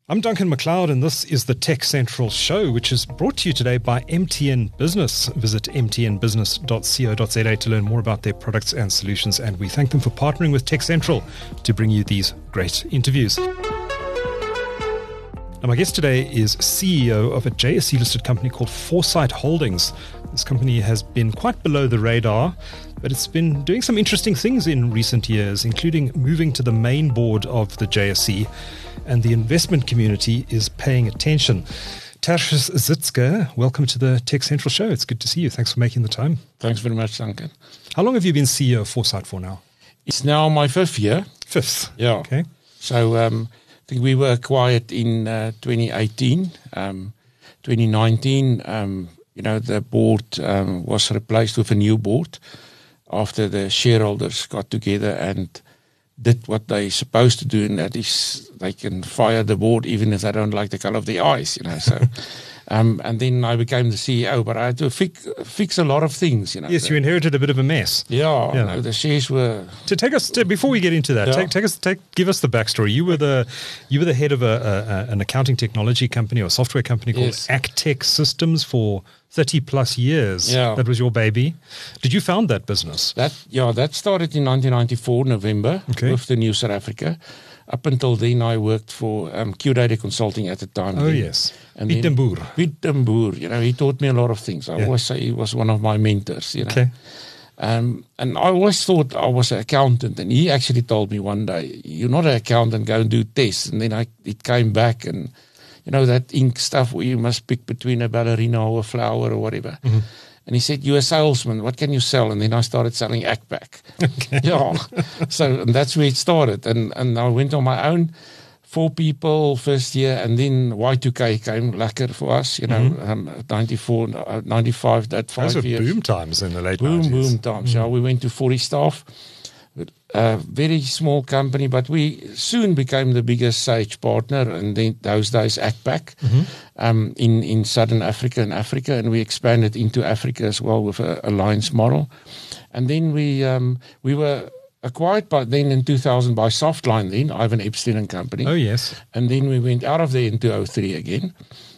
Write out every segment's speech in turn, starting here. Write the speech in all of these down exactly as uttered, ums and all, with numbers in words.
I'm Duncan McLeod, and this is the Tech Central Show, which is brought to you today by M T N Business. Visit m t n business dot co dot z a to learn more about their products and solutions, and we thank them for partnering with Tech Central to bring you these great interviews. Now, my guest today is C E O of a J S E-listed company called Foresight Holdings. This company has been quite below the radar, but it's been doing some interesting things in recent years, including moving to the main board of the J S E, and the investment community is paying attention. Tertius Zitzke, welcome to the Tech Central Show. It's good to see you. Thanks for making the time. Thanks very much, Duncan. How long have you been C E O of Foresight for now? It's now my fifth year. Fifth? Yeah. Okay. So um, I think we were acquired in uh, twenty eighteen. Um, twenty nineteen, um, you know, the board um, was replaced with a new board after the shareholders got together and did what they're supposed to do, and that is they can fire the board even if they don't like the color of the eyes, you know. So, um, and then I became the C E O, but I had to fix, fix a lot of things, you know. Yes, the, you inherited a bit of a mess. Yeah, yeah. No, the shares were. To take us to, before we get into that, yeah. take, take us, take, give us the backstory. You were the you were the head of a, a an accounting technology company or software company called yes. Actech Systems for thirty plus years. Yeah. That was your baby. Did you found that business? That yeah, that started in nineteen ninety-four, November, okay. with the New South Africa. Up until then, I worked for um, Q Data Consulting at the time. Oh, then. yes. And Piet den Boer. Piet den Boer, you know, he taught me a lot of things. I yeah. always say he was one of my mentors, you know. Okay. Um, and I always thought I was an accountant, and he actually told me one day, "You're not an accountant, go and do tests." And then I, it came back, and you know, that ink stuff where you must pick between a ballerina or a flower or whatever. Mm-hmm. And he said, "You're a salesman. What can you sell?" And then I started selling ACPAC. Okay. Yeah. So and that's where it started. And and I went on my own, four people first year, and then Y two K came lekker for us, you know, mm-hmm. um, ninety-four, ninety-five, that five Those were years. boom times in the late boom, nineties. Boom times, mm-hmm. yeah. We went to forty staff. A very small company, but we soon became the biggest Sage partner, and then those days ACPAC mm-hmm. um, in, in Southern Africa and Africa, and we expanded into Africa as well with a alliance model. And then we um, we were acquired by then in two thousand by Softline, then Ivan Epstein and Company. Oh, yes. And then we went out of there in two thousand three again.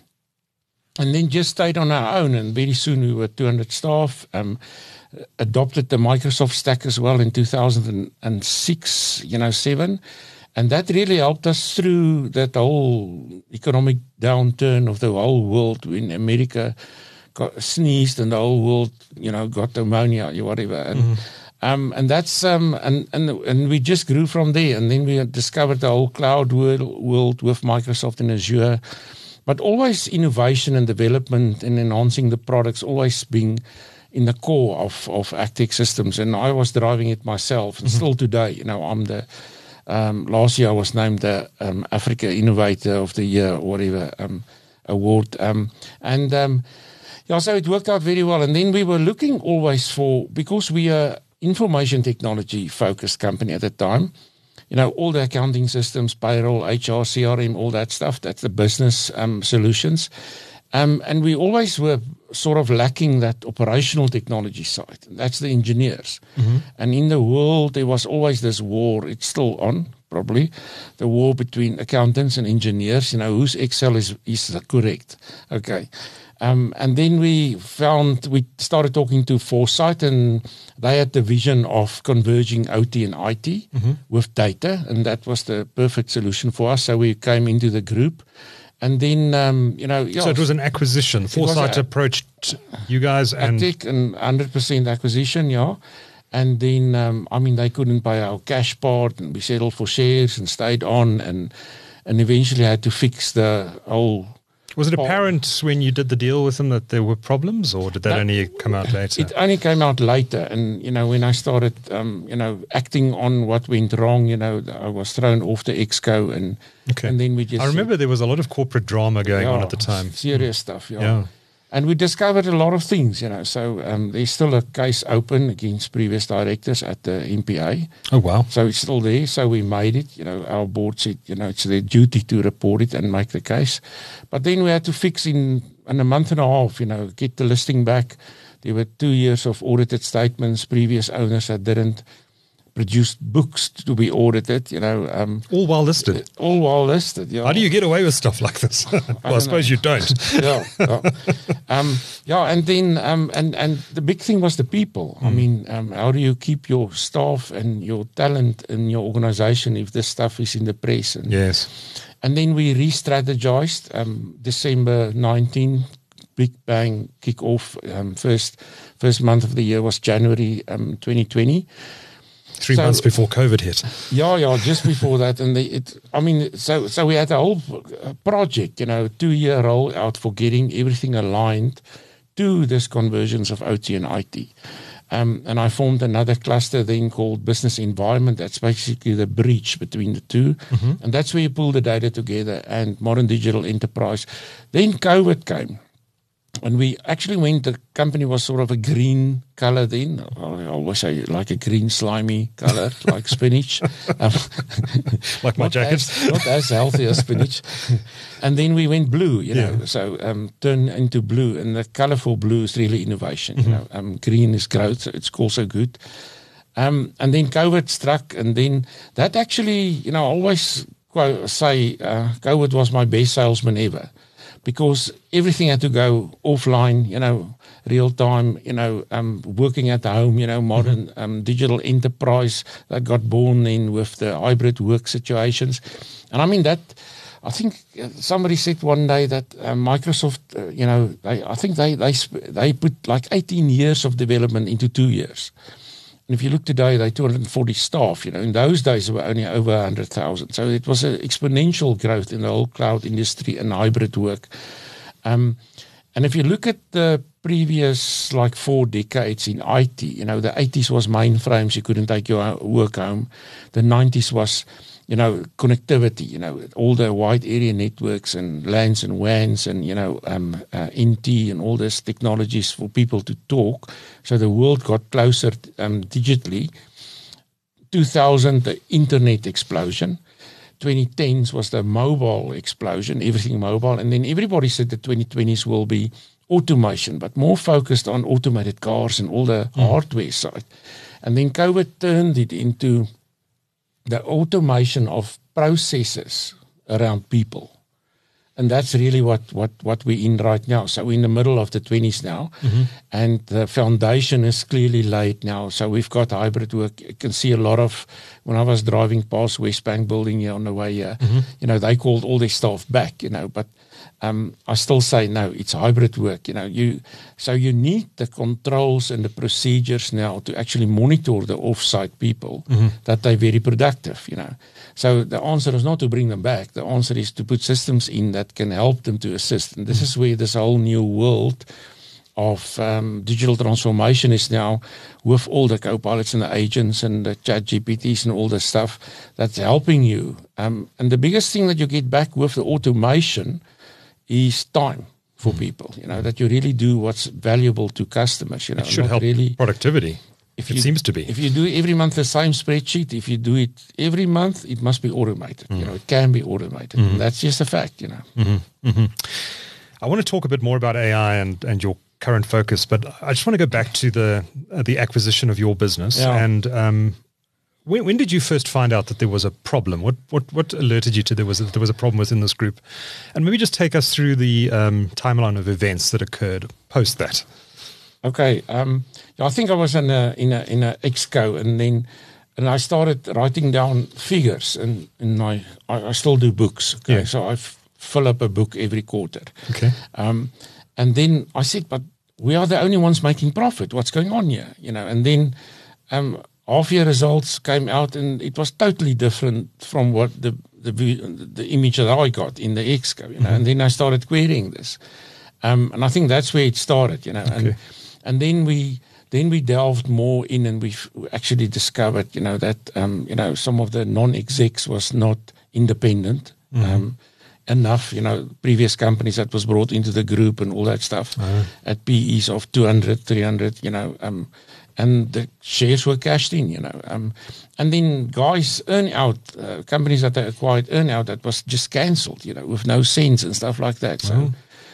And then just stayed on our own, and very soon we were two hundred staff. Um, adopted the Microsoft stack as well in two thousand six, you know, seven. And that really helped us through that whole economic downturn of the whole world when America got sneezed and the whole world, you know, got pneumonia or whatever. And, mm-hmm. um, and that's, um, and, and, and we just grew from there. And then we discovered the whole cloud world, world with Microsoft and Azure. But always innovation and development and enhancing the products, always being in the core of, of Actech Systems. And I was driving it myself. And mm-hmm. still today, you know, I'm the, um, last year I was named the um, Africa Innovator of the Year or whatever um, award. Um, and um, yeah, so it worked out very well. And then we were looking always for, because we are information technology focused company at the time, you know, all the accounting systems, payroll, H R, C R M, all that stuff, that's the business um, solutions. Um, and we always were sort of lacking that operational technology side. That's the engineers. Mm-hmm. And in the world, there was always this war. It's still on, probably, the war between accountants and engineers. You know, whose Excel is, is correct. Okay. Um, and then we found, we started talking to Foresight, and they had the vision of converging O T and I T mm-hmm. with data. And that was the perfect solution for us. So we came into the group. And then, um, you know... Yeah, so it was an acquisition. Foresight a, approached you guys and... Actech and one hundred percent acquisition, yeah. And then, um, I mean, they couldn't pay our cash part, and we settled for shares and stayed on, and and eventually had to fix the whole... Was it apparent when you did the deal with them that there were problems, or did that, that only come out later? It only came out later. And, you know, when I started, um, you know, acting on what went wrong, you know, I was thrown off the Exco, and, okay. and then we just... I remember there was a lot of corporate drama going yeah, on at the time. Serious mm. stuff, yeah. yeah. And we discovered a lot of things, you know. So um, there's still a case open against previous directors at the M P A. Oh, wow. So it's still there. So we made it. You know, our board said, you know, it's their duty to report it and make the case. But then we had to fix in, in a month and a half, you know, get the listing back. There were two years of audited statements, previous owners that didn't produced books to be audited, you know. Um, all while listed. All while listed, yeah. How do you get away with stuff like this? well, I, I suppose know. you don't. yeah, yeah. Um, yeah, and then, um, and, and the big thing was the people. Mm. I mean, um, how do you keep your staff and your talent in your organization if this stuff is in the press? And, yes. And then we re-strategized, um, December nineteenth, big bang kick off. Um, first, first month of the year was January um, twenty twenty. Three so, months before COVID hit. Yeah, yeah, just before that. And the, it, I mean, so so we had a whole project, you know, two-year rollout for getting everything aligned to this convergence of O T and I T. Um, and I formed another cluster then called Business Environment. That's basically the bridge between the two. Mm-hmm. And that's where you pull the data together and modern digital enterprise. Then COVID came. And we actually went, the company was sort of a green color then. I always say like a green slimy color, like spinach. Um, like my jacket. As, not as healthy as spinach. And then we went blue, you know, yeah. so um, turn into blue. And the colorful blue is really innovation. Mm-hmm. You know, um, green is growth, so it's also good. Um, and then COVID struck, and then that actually, you know, I always quite say uh, COVID was my best salesman ever. Because everything had to go offline, you know, real time, you know, um, working at home, you know, modern mm-hmm. um, digital enterprise that got born in with the hybrid work situations. And I mean that, I think somebody said one day that uh, Microsoft, uh, you know, they, I think they, they, they put like eighteen years of development into two years. And if you look today, they're two hundred forty staff. You know, in those days, they were only over one hundred thousand. So it was an exponential growth in the whole cloud industry and hybrid work. Um, and if you look at the previous, like, four decades in I T, you know, the eighties was mainframes. You couldn't take your work home. The nineties was, you know, connectivity, you know, all the wide area networks and LANs and W A Ns and, you know, um, uh, N T and all these technologies for people to talk. So the world got closer um, digitally. two thousand, the internet explosion. twenty tens was the mobile explosion, everything mobile. And then everybody said the twenty twenties will be automation, but more focused on automated cars and all the mm. hardware side. And then COVID turned it into the automation of processes around people. And that's really what, what, what we're in right now. So we're in the middle of the twenties now, mm-hmm. and the foundation is clearly laid now. So we've got hybrid work. You can see a lot of, when I was driving past Westbank building here on the way here, mm-hmm. you know, they called all their staff back, you know, but um, I still say, no, it's hybrid work, you know. You So you need the controls and the procedures now to actually monitor the off-site people, mm-hmm. that they're very productive, you know. So the answer is not to bring them back. The answer is to put systems in that can help them to assist. And this is where this whole new world of um, digital transformation is now, with all the co-pilots and the agents and the chat G P Ts and all this stuff that's helping you. Um, and the biggest thing that you get back with the automation is time for people, you know, that you really do what's valuable to customers. You know, it should help really, productivity. If it you, seems to be. If you do every month the same spreadsheet, if you do it every month, it must be automated. Mm. You know, it can be automated. Mm. And that's just a fact, you know. Mm-hmm. Mm-hmm. I want to talk a bit more about A I and, and your current focus, but I just want to go back to the uh, the acquisition of your business. Yeah. And um, when, when did you first find out that there was a problem? What what what alerted you to there was a, there was a problem within this group? And maybe just take us through the um, timeline of events that occurred post that. Okay, um, I think I was in a in a in a exco, and then and I started writing down figures, and and I I, I still do books. Okay, yeah. So I f- fill up a book every quarter. Okay, um, and then I said, but we are the only ones making profit. What's going on here? You know, and then um, half year results came out, and it was totally different from what the the the image that I got in the exco. You know, mm-hmm. And then I started querying this, um, and I think that's where it started. You know, okay. and. And then we then we delved more in, and we actually discovered, you know, that um, you know, some of the non-execs was not independent mm-hmm. um, enough. You know, previous companies that was brought into the group and all that stuff uh-huh. at P Es of two hundred, three hundred, you know, um, and the shares were cashed in, you know. Um, and then guys earn out, uh, companies that they acquired earn out that was just cancelled, you know, with no sense and stuff like that. So. Uh-huh.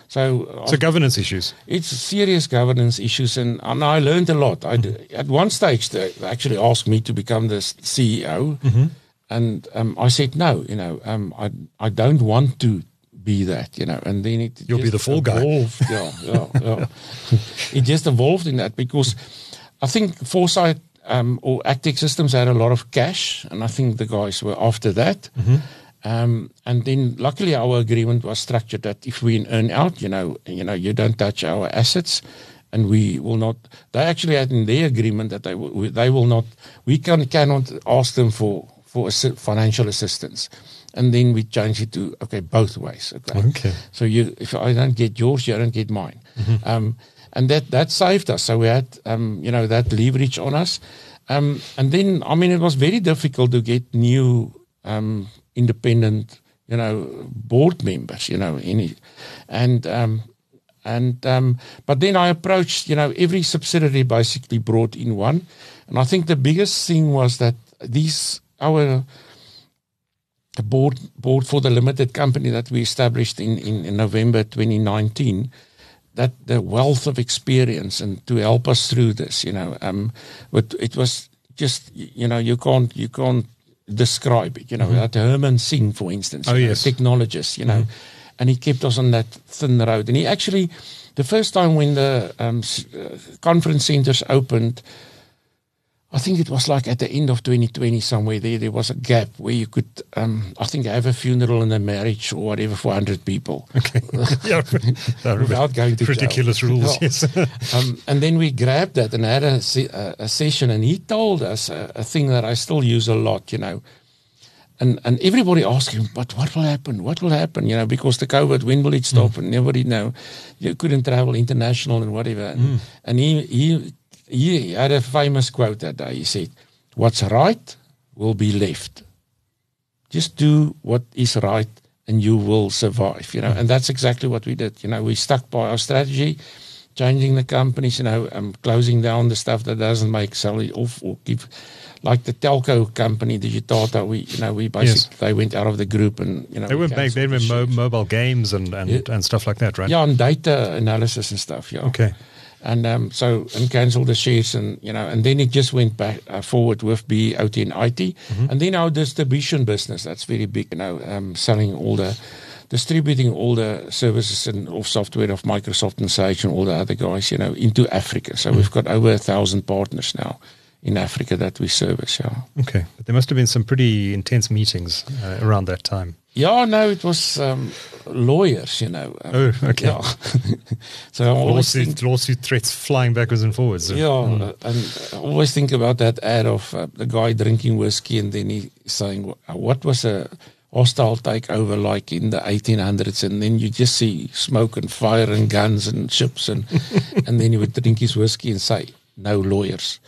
So, so governance issues. It's serious governance issues, and, and I learned a lot. I, mm-hmm. At one stage, they actually asked me to become the C E O, mm-hmm. and um, I said no. You know, um, I I don't want to be that. You know, and then it you'll be the fall evolved. guy. Yeah, yeah, yeah. It just evolved in that because I think Foresight um, or Actec Systems had a lot of cash, and I think the guys were after that. Mm-hmm. Um, and then luckily our agreement was structured that if we earn out, you know, you know, you don't touch our assets, and we will not. They actually had in their agreement that they will, they will not. We can cannot ask them for for financial assistance, and then we change it to okay both ways. Okay. Okay. So you, if I don't get yours, you don't get mine. Mm-hmm. Um, and that that saved us. So we had um, you know, that leverage on us. Um, and then I mean it was very difficult to get new. Um, independent, you know, board members, you know, any, and, um, and, um, but then I approached, you know, every subsidiary basically brought in one. And I think the biggest thing was that these, our board, board for the limited company that we established in, in, in November twenty nineteen, that the wealth of experience and to help us through this, you know, um, but it was just, you know, you can't, you can't, describe it, you know, mm-hmm. that Herman Singh, for instance, oh, you know, yes. technologist, you know, mm-hmm. and he kept us on that thin road. And he actually, the first time when the um, uh, conference centers opened, I think it was like at the end of twenty twenty somewhere there, there was a gap where you could, um, I think, have a funeral and a marriage or whatever for one hundred people. Okay. Yeah. Without going to ridiculous jail. rules, Yeah. yes. um, and then we grabbed that and had a, a, a session, and he told us a, a thing that I still use a lot, you know. And and everybody asked him, but what will happen? What will happen? You know, because the COVID, when will it stop? Mm. And nobody know. You couldn't travel international and whatever. And, mm. and he, he he had a famous quote that day. He said, what's right will be left. Just do what is right and you will survive, you know. Mm. And that's exactly what we did. You know, we stuck by our strategy, changing the companies, you know, um, closing down the stuff that doesn't make salary off or keep, like the telco company, Digitata, we, you know, we basically, yes. they went out of the group and, you know. They were back, they were mo- mobile games and, and, yeah. and stuff like that, right? Yeah, and data analysis and stuff, yeah. Okay. And um, so, and cancelled the shares and, you know, and then it just went back uh, forward with B, O T and I T. Mm-hmm. And then our distribution business, that's very big, you know, um, selling all the, distributing all the services and of software of Microsoft and Sage and all the other guys, you know, into Africa. So mm-hmm. we've got over a thousand partners now in Africa that we service, yeah. Okay. But there must have been some pretty intense meetings uh, around that time. Yeah, no, it was um, lawyers, you know. Um, oh, okay. Yeah. So I lawsuit, think, lawsuit threats flying backwards and forwards. Yeah, mm. uh, and I always think about that ad of uh, the guy drinking whiskey and then he saying, what was a hostile takeover like in the eighteen hundreds? And then you just see smoke and fire and guns and ships and and then he would drink his whiskey and say, no lawyers.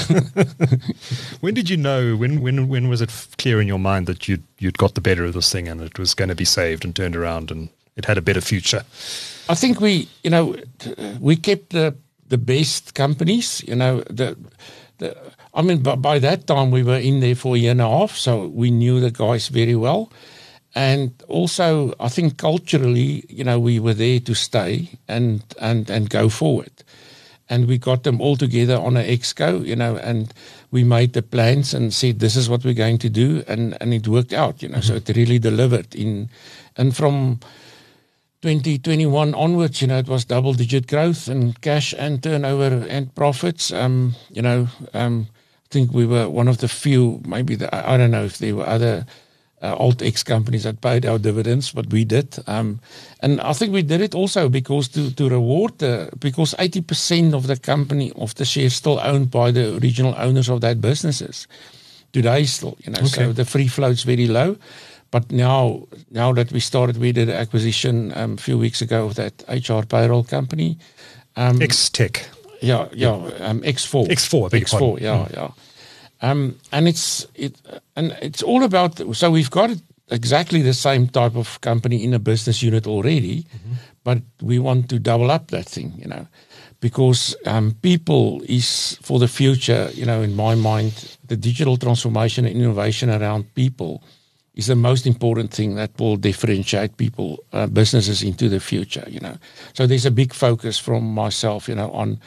When did you know, when when when was it clear in your mind that you'd, you'd got the better of this thing and it was going to be saved and turned around and it had a better future? I think we, you know, we kept the the best companies, you know, the, the I mean, by, by that time we were in there for a year and a half, so we knew the guys very well. And also, I think culturally, you know, we were there to stay and, and, and go forward. And we got them all together on an exco, you know, and we made the plans and said, this is what we're going to do. And, and it worked out, you know, mm-hmm. so it really delivered. in. And from twenty twenty-one onwards, you know, it was double digit growth and cash and turnover and profits. Um, you know, um, I think we were one of the few, maybe, the, I don't know if there were other Uh, alt-X companies that paid our dividends, but we did. Um, and I think we did it also because to, to reward, the, because eighty percent of the company, of the shares still owned by the original owners of that businesses. Today still, you know, okay. So the free float's very low. But now, now that we started, we did an acquisition um, a few weeks ago of that H R payroll company. Um, X-Tech. Yeah, yeah, um, X four. X four, X four, yeah, mm. yeah. Um, and it's it and it's all about, so we've got exactly the same type of company in a business unit already, mm-hmm. but we want to double up that thing, you know, because um, people is for the future, you know, in my mind, the digital transformation and innovation around people is the most important thing that will differentiate people, uh, businesses into the future, you know. So there's a big focus from myself, you know, on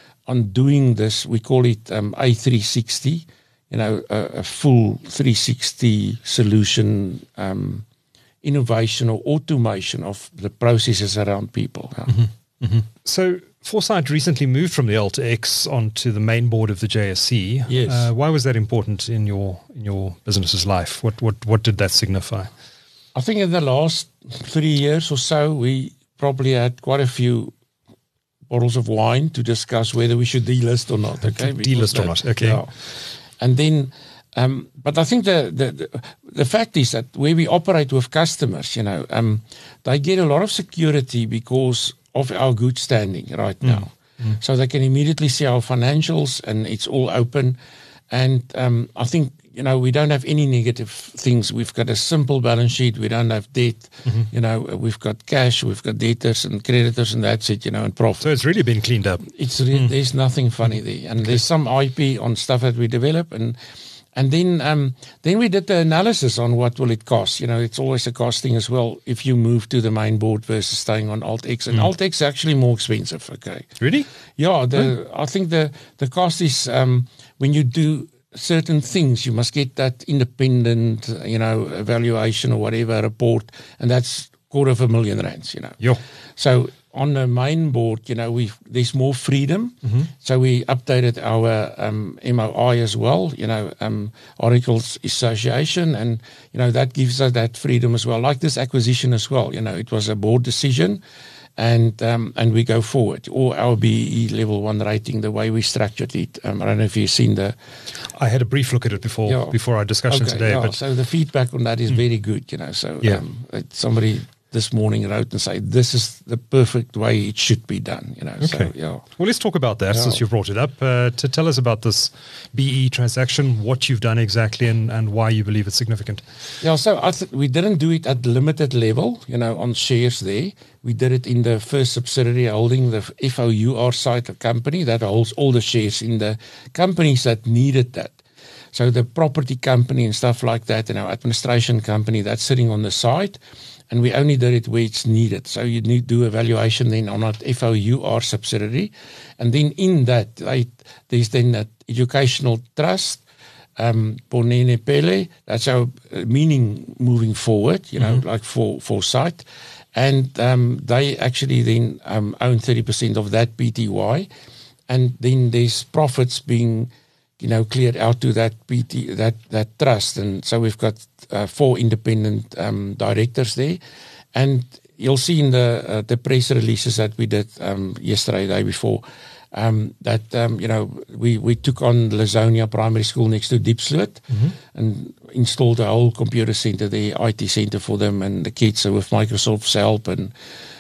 on doing this. We call it um, A three sixty, you know, a, a full three sixty solution, um, innovation or automation of the processes around people. Yeah. Mm-hmm. Mm-hmm. So Foresight recently moved from the AltX onto the main board of the J S C. Yes. Uh, why was that important in your in your business's life? What what what did that signify? I think in the last three years or so, we probably had quite a few bottles of wine to discuss whether we should delist or not. Okay, delist or not. Okay. Yeah. And then, um, but I think the, the the the fact is that where we operate with customers, you know, um, they get a lot of security because of our good standing right now. Mm. Mm. So they can immediately see our financials and it's all open. And um, I think, you know, we don't have any negative things. We've got a simple balance sheet. We don't have debt. Mm-hmm. You know, we've got cash, we've got debtors and creditors, and that's it, you know, and profit. So it's really been cleaned up. It's re- mm. There's nothing funny there. And okay. There's some I P on stuff that we develop. And And then um, then we did the analysis on what will it cost. You know, it's always a costing as well if you move to the main board versus staying on AltX. And mm. AltX is actually more expensive, okay? Really? Yeah, the, oh. I think the, the cost is um, when you do certain things, you must get that independent, you know, evaluation or whatever report, and that's quarter of a million rands, you know. Yeah. So on the main board, you know, we there's more freedom. Mm-hmm. So we updated our um, M O I as well, you know, um, Articles Association, and, you know, that gives us that freedom as well. Like this acquisition as well, you know, it was a board decision, and um, and we go forward. Or our B E E level one rating, the way we structured it. Um, I don't know if you've seen the... I had a brief look at it before yeah. before our discussion okay, today. Yeah. But So the feedback on that is mm. very good, you know. So yeah. um, somebody... this morning wrote and say, this is the perfect way it should be done, you know. Okay. So, yeah. Well, let's talk about that yeah. since you brought it up. Uh, to tell us about this B E E transaction, what you've done exactly, and, and why you believe it's significant. Yeah, so I th- we didn't do it at limited level, you know, on shares there. We did it in the first subsidiary holding, the F O U R side of company that holds all the shares in the companies that needed that. So the property company and stuff like that, and our administration company that's sitting on the side. And we only did it where it's needed. So you need to do a valuation then on that F O U R subsidiary. And then in that, right, there's then that educational trust, um, Ponene Pele, that's our meaning moving forward, you know, mm-hmm. like for Foresight. And um, they actually then um, own thirty percent of that P T Y. And then there's profits being, you know, cleared out to that P T, that, that trust. And so we've got uh, four independent um, directors there. And you'll see in the uh, the press releases that we did um, yesterday, the day before, um, that, um, you know, we, we took on Lazonia Primary School next to Diepsloot mm-hmm. and installed a whole computer center there, I T center for them and the kids with Microsoft's help. And,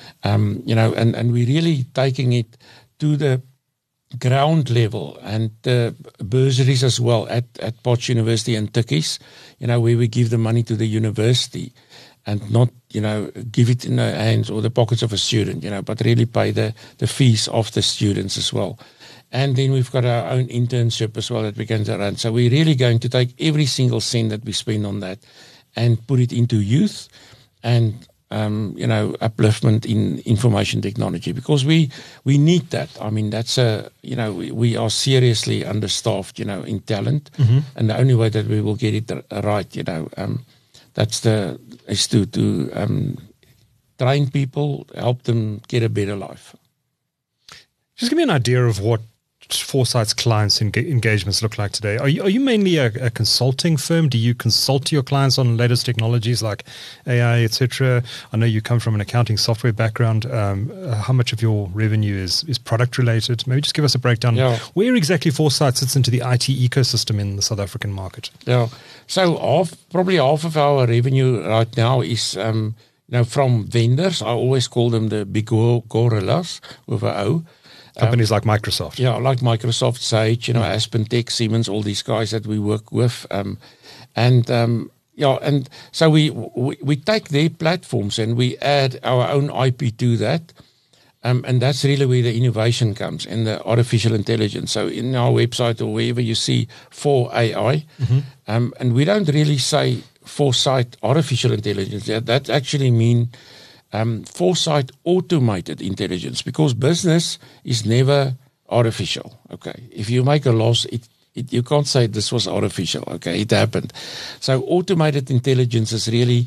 um, you know, and, and we're really taking it to the ground level, and uh, bursaries as well at, at Potch University and Tikkies, you know, where we give the money to the university and not, you know, give it in the hands or the pockets of a student, you know, but really pay the, the fees of the students as well. And then we've got our own internship as well that we can run. So we're really going to take every single cent that we spend on that and put it into youth and Um, you know, upliftment in information technology, because we we need that. I mean, that's a, you know, we, we are seriously understaffed, you know, in talent, mm-hmm. and the only way that we will get it right, you know, um, that's the is to to um, train people, help them get a better life. Just give me an idea of what Foresight's clients' en- engagements look like today. Are you, are you mainly a, a consulting firm? Do you consult your clients on latest technologies like A I, et cetera? I know you come from an accounting software background. Um, uh, how much of your revenue is, is product related? Maybe just give us a breakdown. Yeah. Where exactly Foresight sits into the I T ecosystem in the South African market? Yeah. So half, probably half of our revenue right now is um, you know, from vendors. I always call them the big gorillas with a O. Companies um, like Microsoft. Yeah, like Microsoft, Sage, you know, mm. AspenTech, Siemens, all these guys that we work with. Um, and, um, yeah, and so we, we we take their platforms and we add our own I P to that. Um, and that's really where the innovation comes in the artificial intelligence. So in our website or wherever you see for A I, mm-hmm. um, and we don't really say foresight, artificial intelligence, that, that actually mean um, foresight, automated intelligence, because business is never artificial. Okay, if you make a loss, it, it you can't say this was artificial. Okay, it happened. So automated intelligence is really,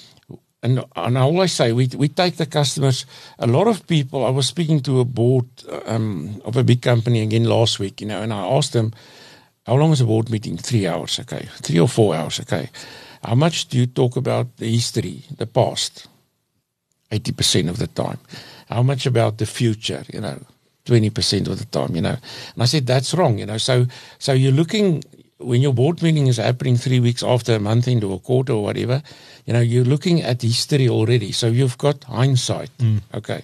and, and I always say we we take the customers. A lot of people. I was speaking to a board um, of a big company again last week, you know, and I asked them, how long is a board meeting? Three hours. Okay, three or four hours. Okay, how much do you talk about the history, the past? Eighty percent of the time. How much about the future? You know. twenty percent of the time, you know. And I said, that's wrong, you know. So so you're looking, when your board meeting is happening three weeks after a month into a quarter or whatever, you know, you're looking at history already. So you've got hindsight, mm. okay.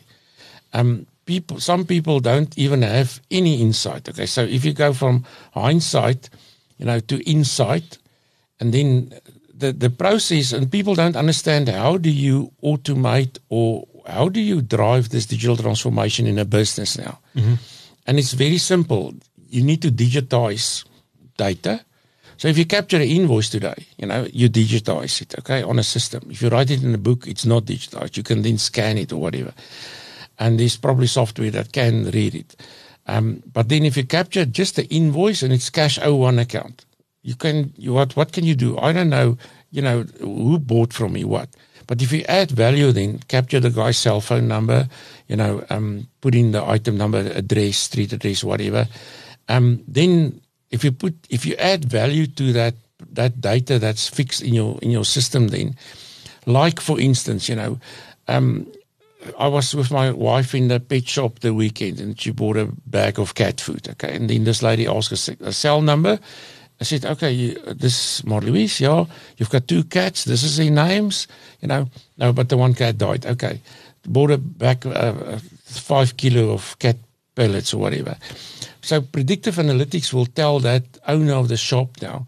Um, people, some people don't even have any insight, okay. So if you go from hindsight, you know, to insight, and then the, the process, and people don't understand, how do you automate or how do you drive this digital transformation in a business now? Mm-hmm. And it's very simple. You need to digitize data. So if you capture an invoice today, you know, you digitize it, okay, on a system. If you write it in a book, it's not digitized. You can then scan it or whatever. And there's probably software that can read it. Um, but then if you capture just the invoice and it's cash oh one account, you can, you, what, what can you do? I don't know, you know, who bought from me what. But if you add value, then capture the guy's cell phone number, you know, um, put in the item number, address, street address, whatever. Um, then if you put, if you add value to that that data that's fixed in your in your system, then, like for instance, you know, um, I was with my wife in the pet shop the weekend, and she bought a bag of cat food. Okay, and then this lady asked us a cell number. I said, okay, you, this is Marlies, yeah, you've got two cats, this is their names, you know, no, but the one cat died, okay. Bought a back uh, five kilo of cat pellets or whatever. So predictive analytics will tell that owner of the shop now,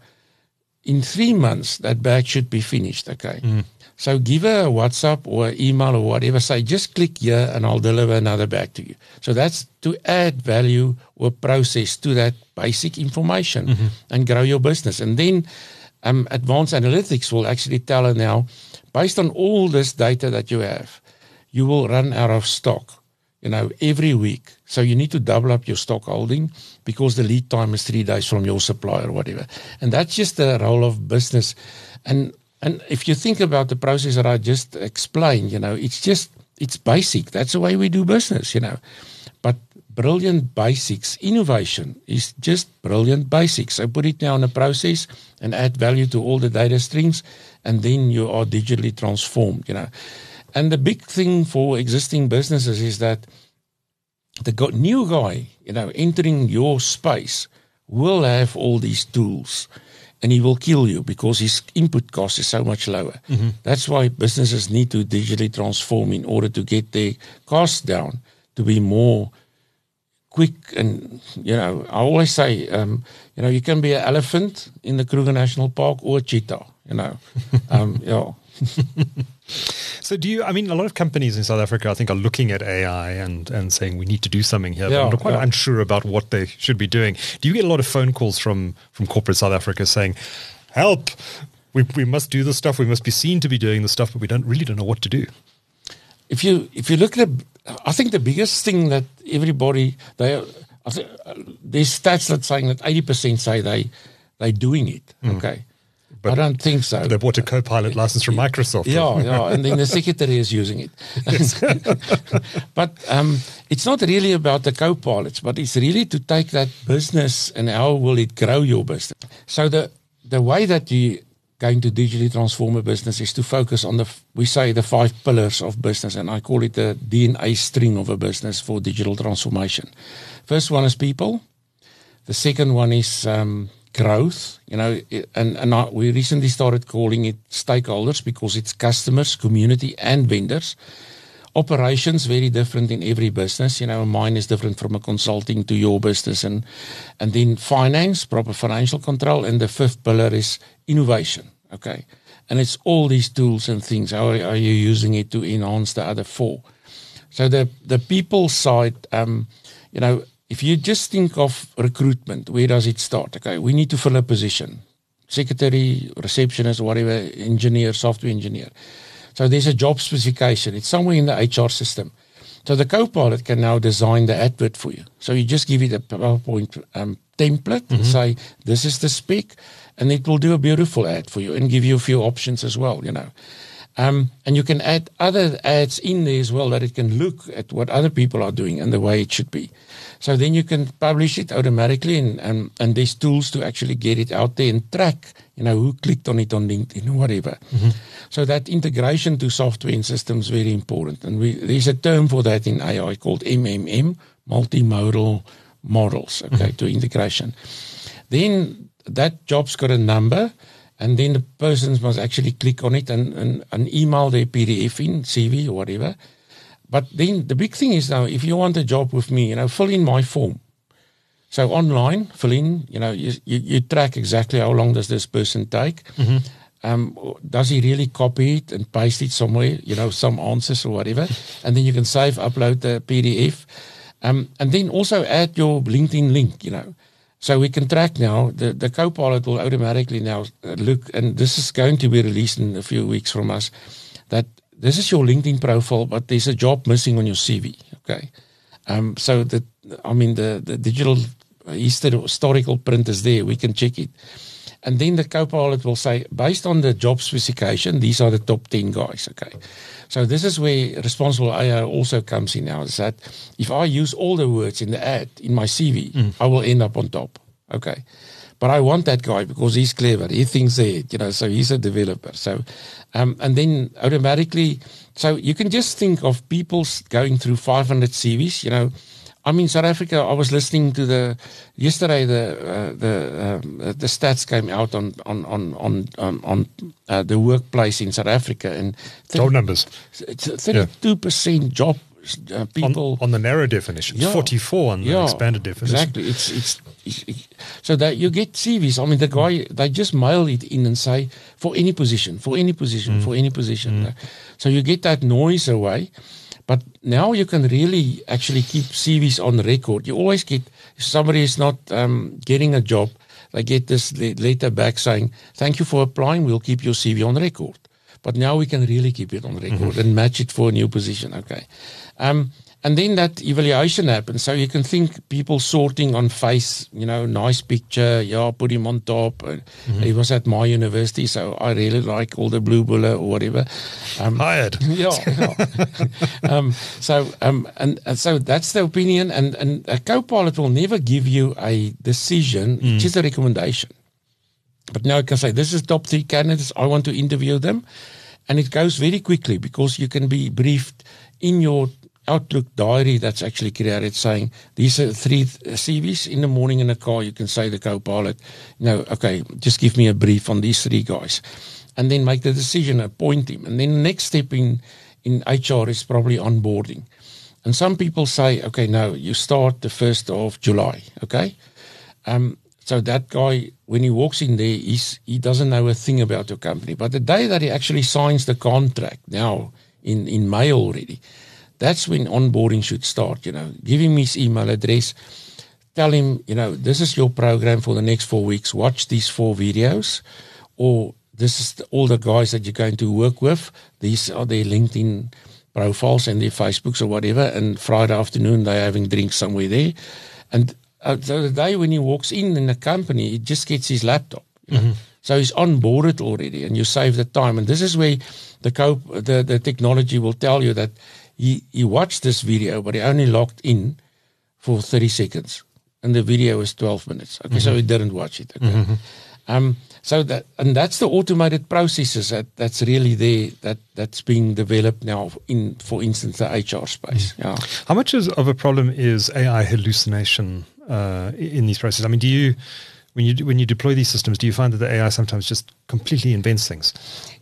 in three months, that bag should be finished, okay. Mm. So give her a WhatsApp or an email or whatever, say, just click here and I'll deliver another bag to you. So that's to add value or process to that basic information mm-hmm. and grow your business. And then um, advanced analytics will actually tell her now, based on all this data that you have, you will run out of stock, you know, every week. So you need to double up your stock holding because the lead time is three days from your supplier or whatever. And that's just the role of business. And And if you think about the process that I just explained, you know, it's just, it's basic. That's the way we do business, you know. But brilliant basics, innovation is just brilliant basics. So put it now in a process and add value to all the data streams, and then you are digitally transformed, you know. And the big thing for existing businesses is that the new guy, you know, entering your space will have all these tools. And he will kill you because his input cost is so much lower. Mm-hmm. That's why businesses need to digitally transform in order to get their costs down, to be more quick. And, you know, I always say, um, you know, you can be an elephant in the Kruger National Park or a cheetah, you know. um, yeah. So do you, I mean, a lot of companies in South Africa, I think, are looking at A I and, and saying we need to do something here, yeah, but I'm quite yeah. unsure about what they should be doing. Do you get a lot of phone calls from, from corporate South Africa saying, help, we we must do this stuff, we must be seen to be doing the stuff, but we don't really don't know what to do? If you if you look at it, I think the biggest thing that everybody, they, I think, uh, there's stats that saying that eighty percent say they, they're doing it, mm. okay? But I don't think so. They bought a Copilot license from Microsoft. Yeah, yeah, and then the secretary is using it. But um, it's not really about the Copilots, but it's really to take that business and how will it grow your business. So the the way that you're going to digitally transform a business is to focus on the, we say, the five pillars of business, and I call it the D N A string of a business for digital transformation. First one is people. The second one is um, growth, you know, and, and I, we recently started calling it stakeholders because it's customers, community, and vendors. Operations, very different in every business. You know, mine is different from a consulting to your business. And, and then finance, proper financial control. And the fifth pillar is innovation, okay? And it's all these tools and things. How are, are you using it to enhance the other four? So the, the people side, um, you know, if you just think of recruitment, where does it start? Okay, we need to fill a position. secretary, receptionist, whatever, engineer, software engineer. So there's a job specification. It's somewhere in the H R system. So the Copilot can now design the advert for you. So you just give it a PowerPoint um, template mm-hmm. and say, this is the spec, and it will do a beautiful ad for you and give you a few options as well, you know. Um, and you can add other ads in there as well that it can look at what other people are doing and the way it should be. So then you can publish it automatically, and, and, and there's tools to actually get it out there and track, you know, who clicked on it on LinkedIn or whatever. Mm-hmm. So that integration to software and systems is very important. And we, there's a term for that in A I called M M M, multimodal models, okay, mm-hmm. to integration. Then that job's got a number, and then the persons must actually click on it and, and, and email their P D F in, C V or whatever. But then the big thing is now, if you want a job with me, you know, fill in my form. So online, fill in, you know, you, you, you track exactly how long does this person take. Mm-hmm. Um, does he really copy it and paste it somewhere, you know, some answers or whatever. And then you can save, upload the P D F. Um, and then also add your LinkedIn link, you know. So we can track now, the, the Copilot will automatically now look, and this is going to be released in a few weeks from us, that this is your LinkedIn profile, but there's a job missing on your C V, okay? Um, so, the, I mean, the, the digital historical print is there, we can check it. And then the Copilot will say, based on the job specification, these are the top ten guys, okay? So this is where responsible A I also comes in now, is that if I use all the words in the ad, in my C V, mm. I will end up on top, okay? But I want that guy because he's clever, he thinks ahead, you know, so he's a developer. So, um, and then automatically, so you can just think of people going through five hundred C Vs, you know. I mean, South Africa, I was listening to the, yesterday the uh, the um, the stats came out on on on on on, on uh, the workplace in South Africa, and job numbers, thirty-two percent job uh, people on, on the narrow definition, yeah, forty-four on yeah, the expanded definition. Exactly, it's, it's it's it's so that you get C Vs. I mean, the guy, they just mail it in and say for any position, for any position, mm. for any position. Mm. So you get that noise away. But now you can really actually keep C Vs on record. You always get, if somebody is not um, getting a job, they get this letter back saying, thank you for applying, we'll keep your C V on record. But now we can really keep it on record mm-hmm. and match it for a new position, okay. Um, and then that evaluation happens. So you can think people sorting on face, you know, nice picture, yeah, put him on top. Mm-hmm. He was at my university, so I really like all the blue bullet or whatever. Um, Hired. Yeah. yeah. um, so um, and, and so that's the opinion. And, and a Copilot will never give you a decision, mm. it's just a recommendation. But now I can say, this is top three candidates, I want to interview them. And it goes very quickly because you can be briefed in your Outlook diary that's actually created saying, these are three C Vs in the morning in a car. You can say the Copilot, you know, okay, just give me a brief on these three guys. And then make the decision, appoint him. And then the next step in, in H R is probably onboarding. And some people say, okay, no, you start the first of July, okay? Um, so that guy, when he walks in there, he's, he doesn't know a thing about your company. But the day that he actually signs the contract, now in, in May already, that's when onboarding should start, you know. Give him his email address. Tell him, you know, this is your program for the next four weeks. Watch these four videos. Or this is the, all the guys that you're going to work with. These are their LinkedIn profiles and their Facebooks or whatever. And Friday afternoon, they're having drinks somewhere there. And uh, so the day when he walks in in the company, he just gets his laptop. You know? Mm-hmm. So he's onboarded already, and you save the time. And this is where the, co- the, the technology will tell you that He, he watched this video, but he only logged in for thirty seconds. And the video is twelve minutes. Okay, mm-hmm. so he didn't watch it. Okay. Mm-hmm. Um, so that, and that's the automated processes that, that's really there, that, that's being developed now in, for instance, the H R space. Mm-hmm. Yeah. How much is, of a problem is A I hallucination uh, in these processes? I mean, do you, when you, when you deploy these systems, do you find that the A I sometimes just completely invents things?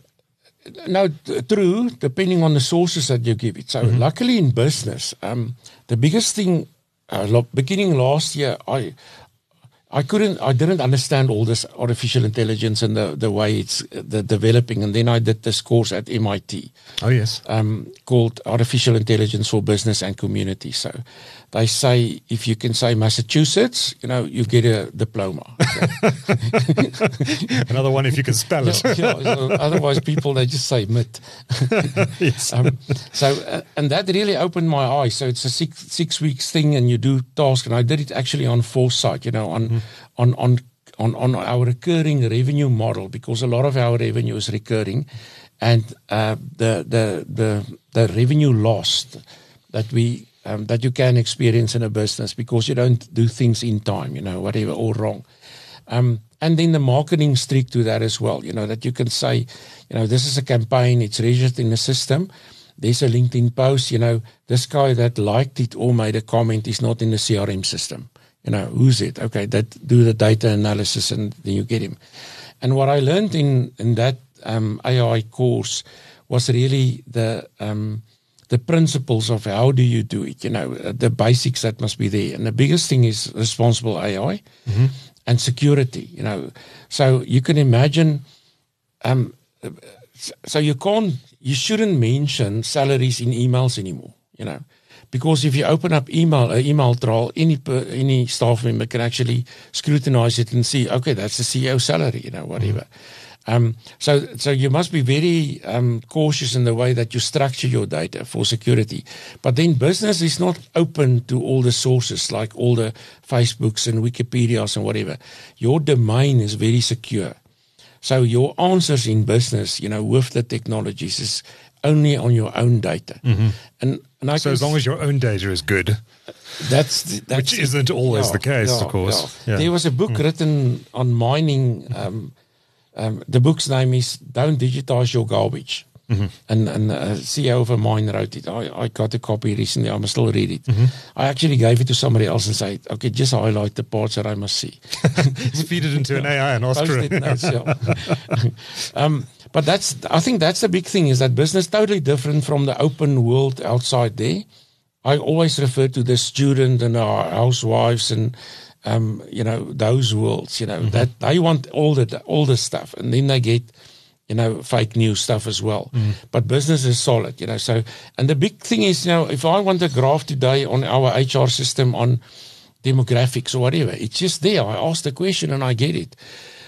No, true, depending on the sources that you give it. So mm-hmm. luckily in business, um, the biggest thing, uh, lo- beginning last year, I I couldn't, I didn't understand all this artificial intelligence and the, the way it's uh, the developing. And then I did this course at M I T. Oh, yes. Um, called Artificial Intelligence for Business and Community. So they say if you can say Massachusetts, you know, you get a diploma. Another one if you can spell it. yeah, yeah, so otherwise, people they just say M I T. Yes. um, so, uh, and that really opened my eyes. So it's a six six weeks thing, and you do tasks, and I did it actually on Foresight, you know, on mm. on on on on our recurring revenue model, because a lot of our revenue is recurring, and uh, the the the the revenue lost that we um, that you can experience in a business because you don't do things in time, you know, whatever, all wrong. Um, and then the marketing streak to that as well, you know, that you can say, you know, this is a campaign, it's registered in the system. There's a LinkedIn post, you know, this guy that liked it or made a comment is not in the C R M system. You know, who's it? Okay, that do the data analysis and then you get him. And what I learned in, in that um, A I course was really the um, the principles of how do you do it, you know, the basics that must be there. And the biggest thing is responsible A I mm-hmm. and security, you know. So you can imagine, um, so you can't, you shouldn't mention salaries in emails anymore, you know. Because if you open up email, an email trail, any any staff member can actually scrutinize it and see, okay, that's the C E O salary, you know, whatever. Mm-hmm. Um, so so you must be very um, cautious in the way that you structure your data for security. But then business is not open to all the sources, like all the Facebooks and Wikipedias and whatever. Your domain is very secure. So your answers in business, you know, with the technologies is only on your own data. Mm-hmm. And, and I so as long as your own data is good, that's, that's which isn't always yeah, the case, yeah, of course. Yeah. Yeah. There was a book mm. written on mining. Um, um, the book's name is "Don't Digitize Your Garbage." Mm-hmm. And, and a C E O of a mine wrote it. I, I got a copy recently. I must still read it. Mm-hmm. I actually gave it to somebody else and said, okay, just highlight the parts that I must see. Just feed it into an A I and ask for it. Notes, yeah. um, but that's, I think that's the big thing, is that business totally different from the open world outside there. I always refer to the student and our housewives and, um, you know, those worlds, you know, mm-hmm. that they want all the, all the stuff, and then they get, you know, fake news stuff as well. Mm. But business is solid, you know. So, and the big thing is, you know, if I want a graph today on our H R system on demographics or whatever, it's just there. I ask the question and I get it.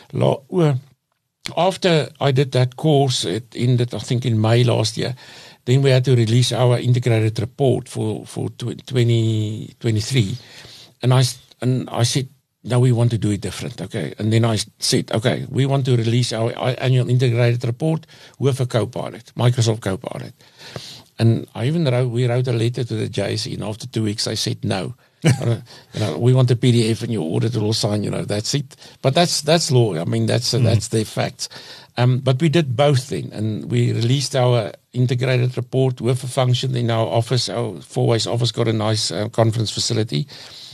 After I did that course, it ended, I think, in May last year. Then we had to release our integrated report for, for twenty twenty-three. And I, and I said, now we want to do it different, okay? And then I said, okay, we want to release our annual integrated report with a Copilot, Microsoft Copilot. And I even wrote, we wrote a letter to the J S E, and after two weeks I said no. you know, we want a P D F and your auditor will sign, you know, that's it. But that's that's law. I mean, that's uh, mm. that's the facts. Um, but we did both then, and we released our integrated report with a function in our office. Our Four Ways office got a nice uh, conference facility.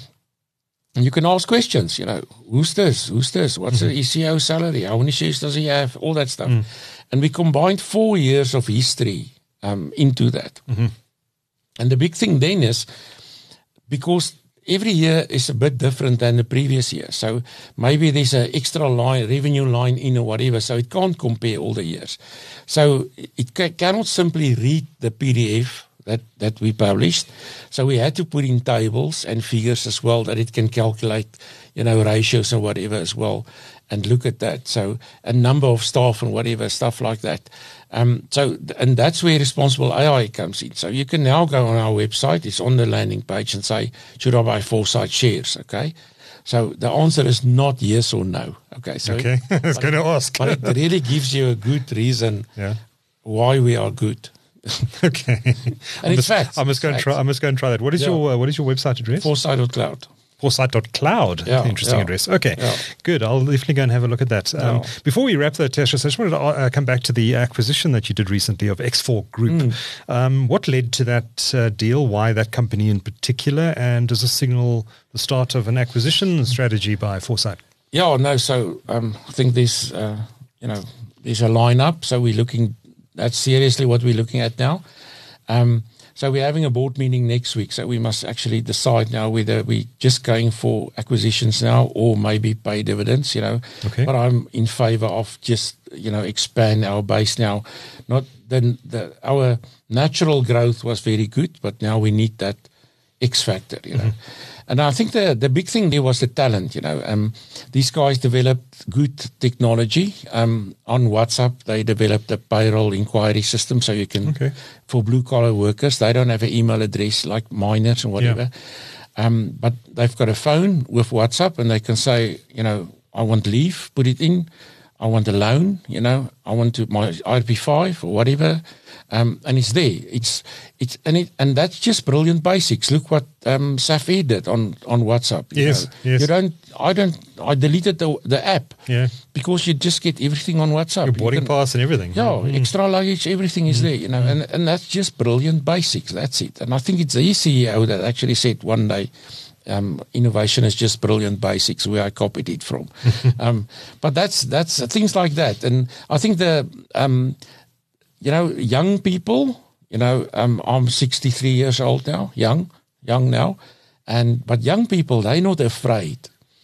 And you can ask questions, you know, who's this? Who's this? What's mm-hmm. the C E O salary? How many shares does he have? All that stuff. Mm. And we combined four years of history um, into that. Mm-hmm. And the big thing then is, because every year is a bit different than the previous year. So maybe there's an extra line, revenue line in or whatever. So it can't compare all the years. So it ca- cannot simply read the P D F that, that we published. So we had to put in tables and figures as well, that it can calculate, you know, ratios and whatever as well, and look at that. So a number of staff and whatever, stuff like that. Um, so, and that's where responsible A I comes in. So you can now go on our website, it's on the landing page, and say, should I buy Foresight shares? Okay. So the answer is not yes or no. Okay. So okay. I was going to ask. But it really gives you a good reason yeah. why we are good. Okay. And I it's must, facts. I must go and try. I must go and try that. What is yeah. your uh, What is your website address? Foresight dot cloud. Foresight dot cloud. Yeah, Interesting yeah, address. Okay, yeah. Good. I'll definitely go and have a look at that. Um, yeah. Before we wrap that, Tertius, I just wanted to uh, come back to the acquisition that you did recently of X four Group. Mm. Um, what led to that uh, deal? Why that company in particular? And does it signal the start of an acquisition strategy by Foresight? Yeah, no. So um, I think there's, uh, you know, there's a lineup. So we're looking. That's seriously what we're looking at now. Um, so we're having a board meeting next week. So we must actually decide now whether we're just going for acquisitions now or maybe pay dividends, you know. Okay. But I'm in favor of just, you know, expand our base now. Not then the, our natural growth was very good, but now we need that, X factor, you know. Mm-hmm. And I think the the big thing there was the talent, you know. Um, these guys developed good technology. Um, on WhatsApp, they developed a payroll inquiry system, so you can, okay. for blue collar workers, they don't have an email address like miners and whatever. Yeah. Um, but they've got a phone with WhatsApp, and they can say, you know, I want leave, put it in. I want a loan, you know, I want to my R P five or whatever, um, and it's there. It's it's and it and that's just brilliant basics. Look what um, Safir did on, on WhatsApp. You yes, know. yes. You don't. I don't. I deleted the the app. Yeah. Because you just get everything on WhatsApp. Your boarding you can, pass and everything. Yeah, mm. extra luggage, everything is mm. there. You know, mm. and and that's just brilliant basics. That's it. And I think it's the C E O that actually said one day. Um, innovation is just brilliant basics, where I copied it from. um, but that's that's uh, things like that, and I think the um, you know young people. You know, um, I'm sixty-three years old now, young, young now, and but young people, they're not afraid.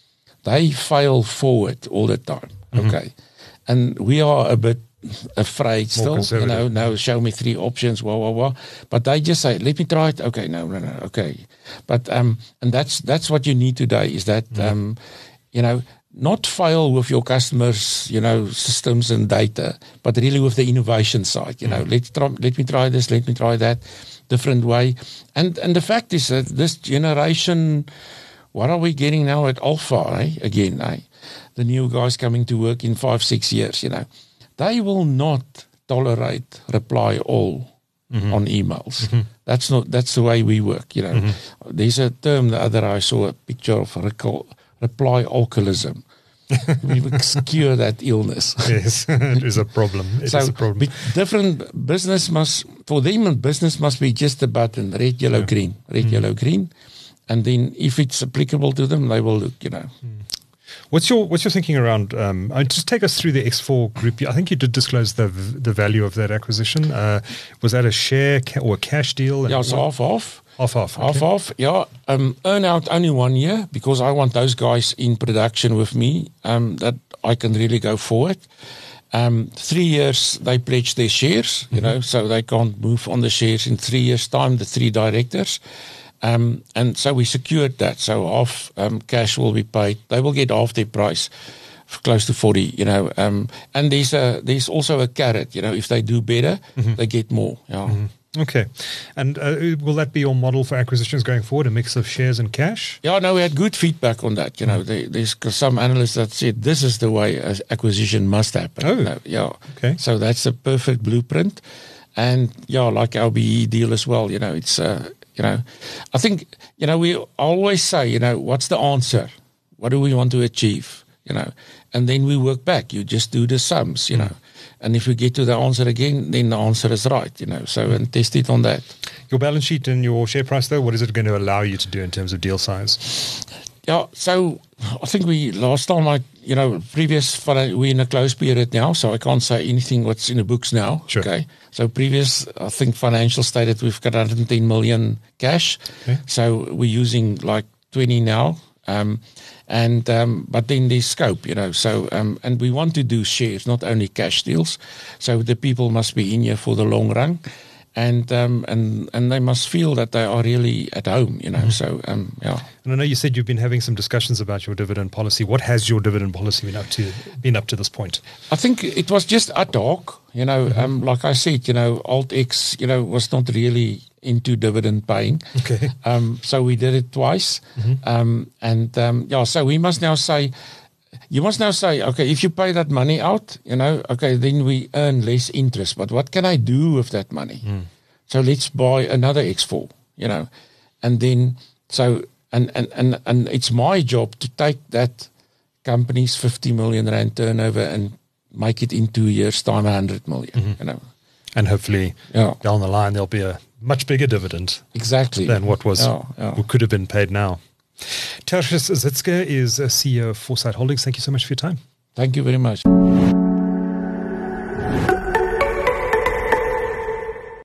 They fail forward all the time. Mm-hmm. Okay, and we are a bit afraid still, you know, no, show me three options, wah, wah, wah. But they just say, let me try it. Okay, no, no, no, okay. But, um, and that's, that's what you need today is that, mm. um, you know, not fail with your customers, you know, systems and data, but really with the innovation side, you know, mm. let, try, let me try this, let me try that different way. And, and the fact is that this generation, what are we getting now at Alpha, eh? Again, eh? The new guys coming to work in five, six years, you know. They will not tolerate reply all mm-hmm. on emails. Mm-hmm. That's not. That's the way we work. You know, mm-hmm. There's a term the other I saw a picture of recall, reply alcoholism. We must cure that illness. Yes, it is a problem. It so is a problem. Different business must for them. Business must be just a button: red, yellow, yeah. green, red, mm-hmm. yellow, green, and then if it's applicable to them, they will look. You know. Mm. What's your what's your thinking around? Um, just take us through the X four group. I think you did disclose the the value of that acquisition. Uh, was that a share ca- or a cash deal? Yeah, it's half off. Half off. Okay. Half off. Yeah. Um, earn out only one year because I want those guys in production with me. Um, that I can really go forward. Um, three years they pledge their shares. You mm-hmm. know, so they can't move on the shares in three years' time. The three directors. Um, and so we secured that. So half um, cash will be paid. They will get half their price, close to forty. You know, um, and there's a there's also a carrot. You know, if they do better, mm-hmm. they get more. Yeah. Mm-hmm. Okay, and uh, will that be your model for acquisitions going forward? A mix of shares and cash? Yeah, no, we had good feedback on that. You know, mm-hmm. there, there's some analysts that said this is the way an acquisition must happen. Oh, you know, yeah. Okay. So that's a perfect blueprint, and yeah, like our B E deal as well. You know, it's. Uh, You know, I think, you know, we always say, you know, what's the answer? What do we want to achieve? You know, and then we work back. You just do the sums, you mm. know. And if we get to the answer again, then the answer is right, you know. So, mm. and test it on that. Your balance sheet and your share price, though, what is it going to allow you to do in terms of deal size? Yeah, so I think we, last time I, you know, previous, we're in a closed period now, so I can't say anything what's in the books now. Sure. Okay. So previous, I think financial stated we've got one hundred ten million cash. Okay. So we're using like twenty now. Um, and, um, but then there's scope, you know, so, um, and we want to do shares, not only cash deals. So the people must be in here for the long run. And um, and and they must feel that they are really at home, you know. Mm-hmm. So um, yeah. And I know you said you've been having some discussions about your dividend policy. What has your dividend policy been up to? Been up to this point? I think it was just ad hoc, you know. Mm-hmm. Um, like I said, you know, AltX, you know, was not really into dividend paying. Okay. Um, so we did it twice, mm-hmm. um, and um, yeah. So we must now say. You must now say, okay, if you pay that money out, you know, okay, then we earn less interest. But what can I do with that money? Mm. So let's buy another X four, you know, and then so and and and and it's my job to take that company's fifty million rand turnover and make it in two years' time a hundred million, mm-hmm. you know, and hopefully yeah. down the line there'll be a much bigger dividend exactly than what was yeah, yeah. what could have been paid now. Tertius Zitske is a C E O of Foresight Holdings. Thank you so much for your time. Thank you very much.